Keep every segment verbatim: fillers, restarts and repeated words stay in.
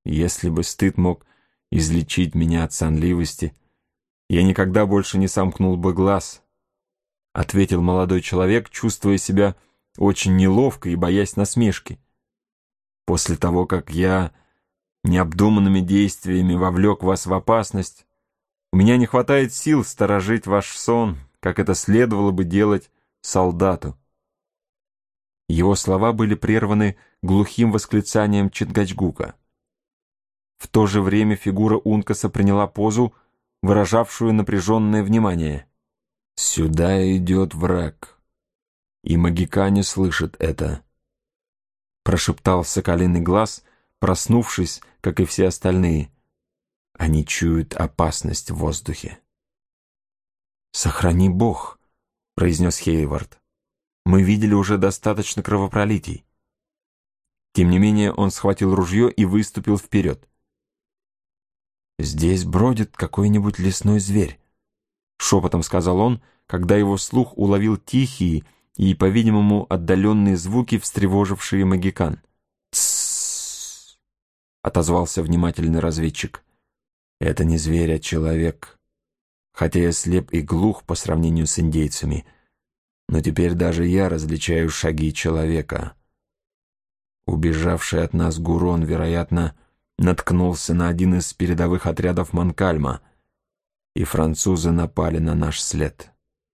Если бы стыд мог излечить меня от сонливости, я никогда больше не сомкнул бы глаз, — ответил молодой человек, чувствуя себя очень неловко и боясь насмешки. После того, как я необдуманными действиями вовлек вас в опасность, у меня не хватает сил сторожить ваш сон, как это следовало бы делать солдату. Его слова были прерваны глухим восклицанием Чингачгука. В то же время фигура Ункаса приняла позу, выражавшую напряженное внимание. «Сюда идет враг, и Магикане слышит это», — прошептал Соколиный Глаз, проснувшись, как и все остальные. «Они чуют опасность в воздухе». «Сохрани Бог», — произнес Хейвард. «Мы видели уже достаточно кровопролитий». Тем не менее он схватил ружье и выступил вперед. «Здесь бродит какой-нибудь лесной зверь», — шепотом сказал он, когда его слух уловил тихие и, по-видимому, отдаленные звуки, встревожившие Магикан. «Тссс», — отозвался внимательный разведчик. «Это не зверь, а человек. Хотя я слеп и глух по сравнению с индейцами, но теперь даже я различаю шаги человека. Убежавший от нас Гурон, вероятно, наткнулся на один из передовых отрядов Манкальма, и французы напали на наш след.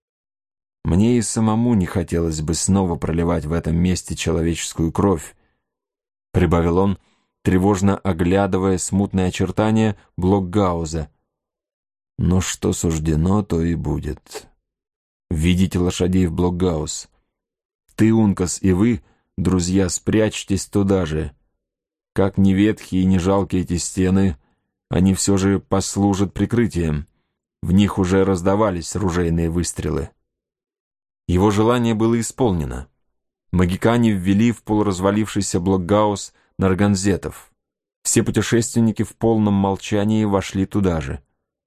Мне и самому не хотелось бы снова проливать в этом месте человеческую кровь», — прибавил он, тревожно оглядывая смутные очертания Блокгауза. «Но что суждено, то и будет. Ведите лошадей в Блокгауз. Ты, Ункас, и вы, друзья, спрячьтесь туда же. Как ни ветхие и ни жалкие эти стены, они все же послужат прикрытием. В них уже раздавались ружейные выстрелы». Его желание было исполнено. Магикане ввели в полуразвалившийся Блокгауз нарганзетов. Все путешественники в полном молчании вошли туда же.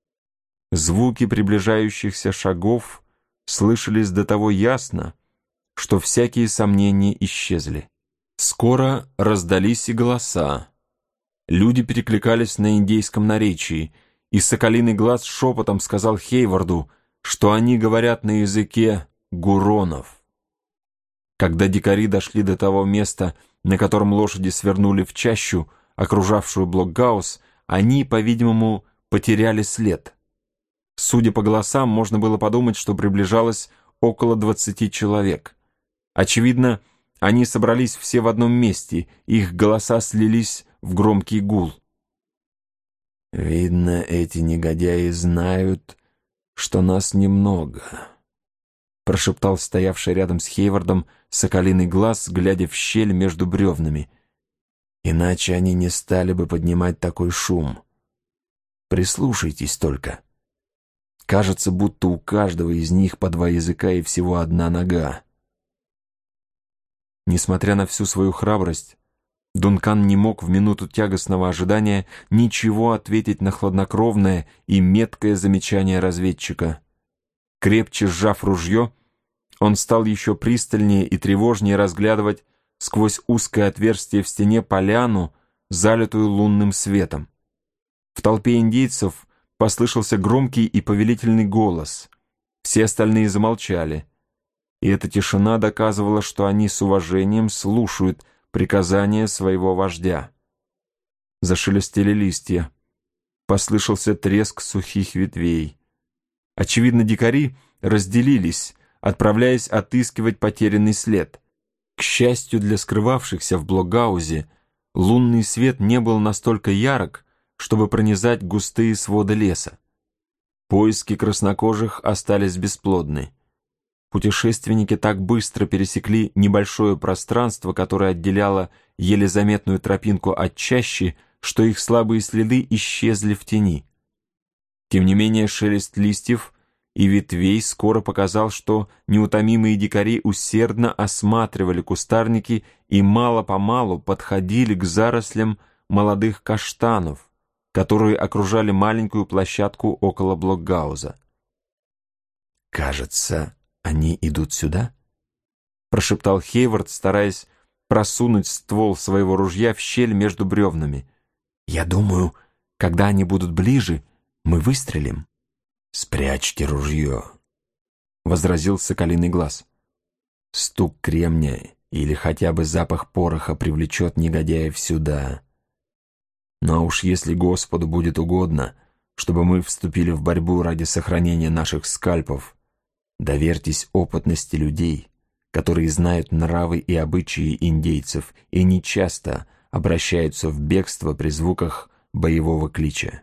Звуки приближающихся шагов слышались до того ясно, что всякие сомнения исчезли. Скоро раздались и голоса. Люди перекликались на индейском наречии, и Соколиный Глаз шепотом сказал Хейварду, что они говорят на языке гуронов. Когда дикари дошли до того места, на котором лошади свернули в чащу, окружавшую Блокгауз, они, по-видимому, потеряли след. Судя по голосам, можно было подумать, что приближалось около двадцати человек. Очевидно, они собрались все в одном месте, их голоса слились в громкий гул. «Видно, эти негодяи знают, что нас немного», — прошептал стоявший рядом с Хейвардом Соколиный Глаз, глядя в щель между бревнами. «Иначе они не стали бы поднимать такой шум. Прислушайтесь только. Кажется, будто у каждого из них по два языка и всего одна нога». Несмотря на всю свою храбрость, Дункан не мог в минуту тягостного ожидания ничего ответить на хладнокровное и меткое замечание разведчика. Крепче сжав ружье, он стал еще пристальнее и тревожнее разглядывать сквозь узкое отверстие в стене поляну, залитую лунным светом. В толпе индейцев послышался громкий и повелительный голос. Все остальные замолчали, и эта тишина доказывала, что они с уважением слушают приказания своего вождя. Зашелестели листья. Послышался треск сухих ветвей. Очевидно, дикари разделились, отправляясь отыскивать потерянный след. К счастью для скрывавшихся в Блокгаузе, лунный свет не был настолько ярок, чтобы пронизать густые своды леса. Поиски краснокожих остались бесплодны. Путешественники так быстро пересекли небольшое пространство, которое отделяло еле заметную тропинку от чащи, что их слабые следы исчезли в тени. Тем не менее, шелест листьев и ветвей скоро показал, что неутомимые дикари усердно осматривали кустарники и мало-помалу подходили к зарослям молодых каштанов, которые окружали маленькую площадку около Блокгауза. «Кажется, они идут сюда?» — прошептал Хейвард, стараясь просунуть ствол своего ружья в щель между бревнами. Я думаю, когда они будут ближе, мы выстрелим. Спрячьте ружье, — возразил Соколиный Глаз. Стук кремня или хотя бы запах пороха привлечет негодяев сюда. Но уж если Господу будет угодно, чтобы мы вступили в борьбу ради сохранения наших скальпов, доверьтесь опытности людей, которые знают нравы и обычаи индейцев и нечасто обращаются в бегство при звуках боевого клича.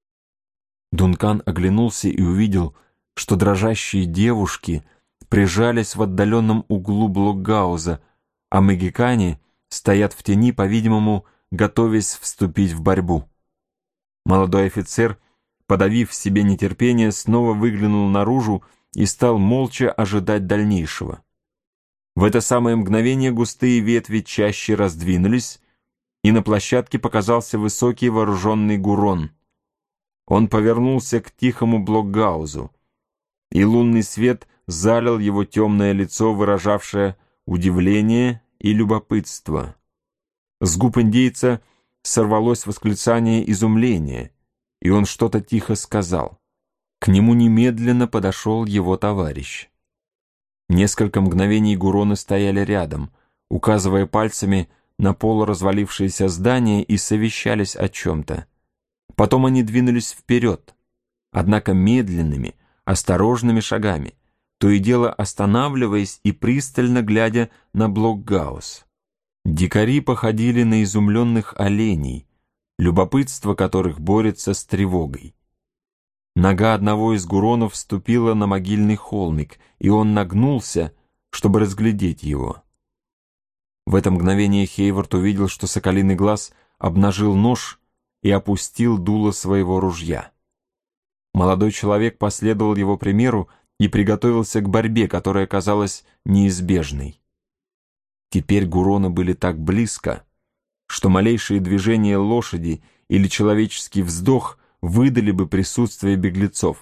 Дункан оглянулся и увидел, что дрожащие девушки прижались в отдаленном углу блокгауза, а магикане стоят в тени, по-видимому, готовясь вступить в борьбу. Молодой офицер, подавив в себе нетерпение, снова выглянул наружу и стал молча ожидать дальнейшего. В это самое мгновение густые ветви чаще раздвинулись, и на площадке показался высокий вооруженный гурон. Он повернулся к тихому блокгаузу, и лунный свет залил его темное лицо, выражавшее удивление и любопытство. С губ индейца сорвалось восклицание изумления, и он что-то тихо сказал. К нему немедленно подошел его товарищ. Несколько мгновений гуроны стояли рядом, указывая пальцами на полуразвалившееся здание и совещались о чем-то. Потом они двинулись вперед, однако медленными, осторожными шагами, то и дело останавливаясь и пристально глядя на блокгаус. Дикари походили на изумленных оленей, любопытство которых борется с тревогой. Нога одного из гуронов вступила на могильный холмик, и он нагнулся, чтобы разглядеть его. В это мгновение Хейвард увидел, что Соколиный Глаз обнажил нож и опустил дуло своего ружья. Молодой человек последовал его примеру и приготовился к борьбе, которая казалась неизбежной. Теперь гуроны были так близко, что малейшее движение лошади или человеческий вздох выдали бы присутствие беглецов.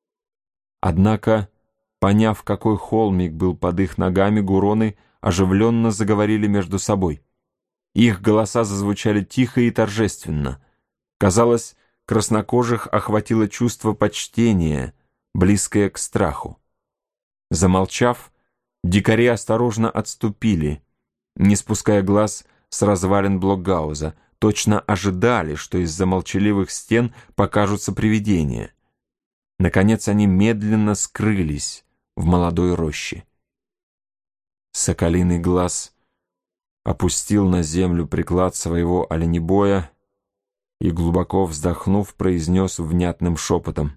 Однако, поняв, какой холмик был под их ногами, гуроны оживленно заговорили между собой. Их голоса зазвучали тихо и торжественно. Казалось, краснокожих охватило чувство почтения, близкое к страху. Замолчав, дикари осторожно отступили, не спуская глаз с развалин блокгауза, точно ожидали, что из-за молчаливых стен покажутся привидения. Наконец они медленно скрылись в молодой роще. Соколиный Глаз опустил на землю приклад своего оленебоя и, глубоко вздохнув, произнес внятным шепотом: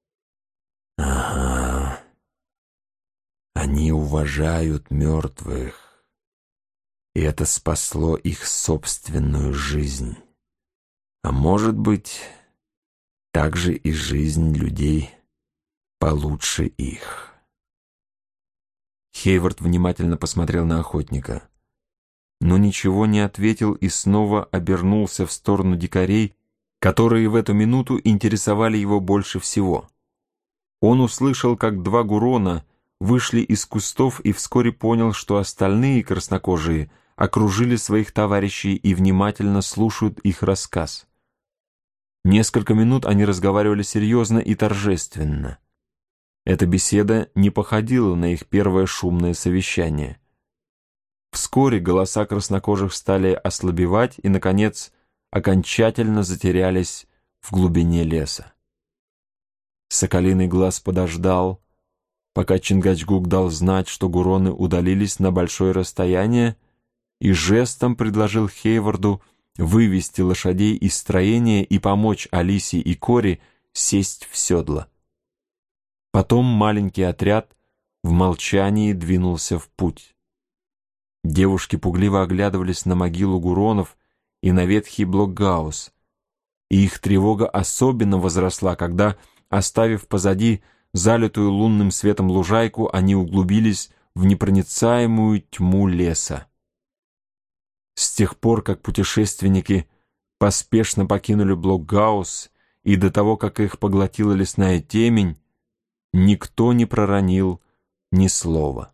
«Ага, они уважают мертвых, и это спасло их собственную жизнь. А может быть, также и жизнь людей получше их». Хейвард внимательно посмотрел на охотника, но ничего не ответил и снова обернулся в сторону дикарей, которые в эту минуту интересовали его больше всего. Он услышал, как два гурона вышли из кустов и вскоре понял, что остальные краснокожие окружили своих товарищей и внимательно слушают их рассказ. Несколько минут они разговаривали серьезно и торжественно. Эта беседа не походила на их первое шумное совещание. Вскоре голоса краснокожих стали ослабевать и, наконец, окончательно затерялись в глубине леса. Соколиный Глаз подождал, пока Чингачгук дал знать, что гуроны удалились на большое расстояние, и жестом предложил Хейварду вывести лошадей из строения и помочь Алисе и Кори сесть в седло. Потом маленький отряд в молчании двинулся в путь. Девушки пугливо оглядывались на могилу гуронов и на ветхий блокгаус, и их тревога особенно возросла, когда, оставив позади залитую лунным светом лужайку, они углубились в непроницаемую тьму леса. С тех пор, как путешественники поспешно покинули блокгаус, и до того, как их поглотила лесная темень, никто не проронил ни слова.